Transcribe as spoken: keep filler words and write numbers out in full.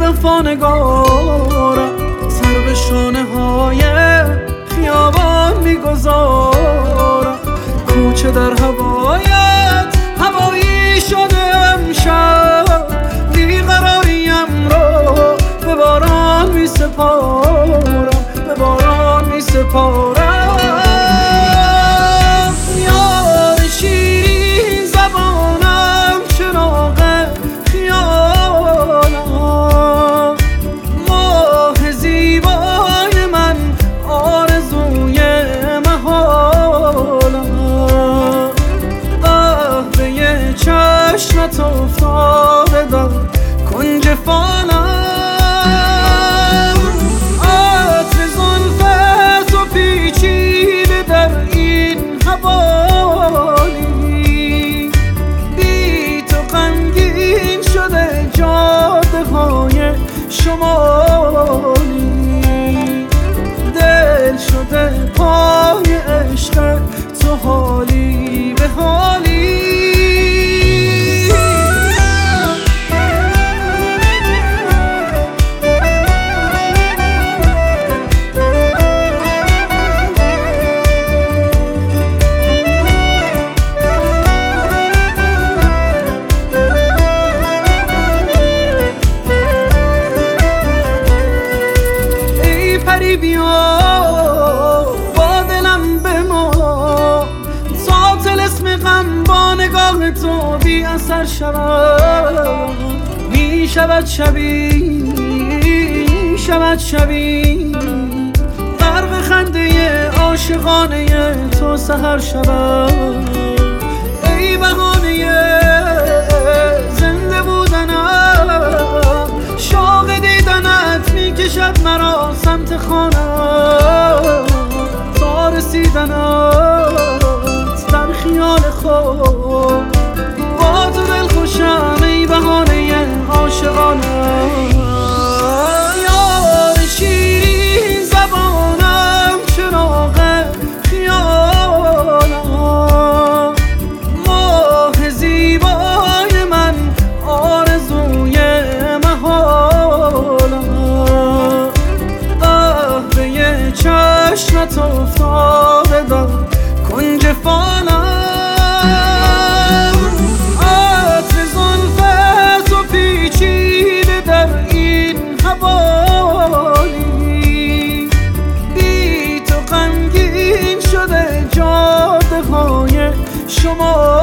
وفا نگارم، سر به شانه های خیابان میگذارم. کوچه در هوایت هوایی شده امشب، بیقراریم رو به باران می سپارم، به باران می سپارم. یار شیرین زبانم، چراغ خیالم، ماه زیبای من، آرزوی محالم. قهوه چشمت افتاده در کنج فالم، عطر زلفت و پیچیده در این حوالی. بی تو غمگین شده جاده های شمالی، دل شده پای عشق تو حالی به حالی. بیا با دلم بما تا طلسم غم با نگاه تو بی اثر شود. می شود شبی، می شود شبی، غرق خنده عاشقانه تو سحر شود. ای بهانه زنده بودنم، شوق دیدنت می کشد مرا سمت خانم، تا رسیدنت در خیال خود. با تو دل خوشم ای بهانه عاشقانم. یار شیرین زبانم، چراغ خیالم، ماه زیبای من، آرزوی محالم. قهوه چشمت افتاده در کنج فالم، عطر زلفت و پیچیده در این حوالی. بی تو غمگین شده جاده های شما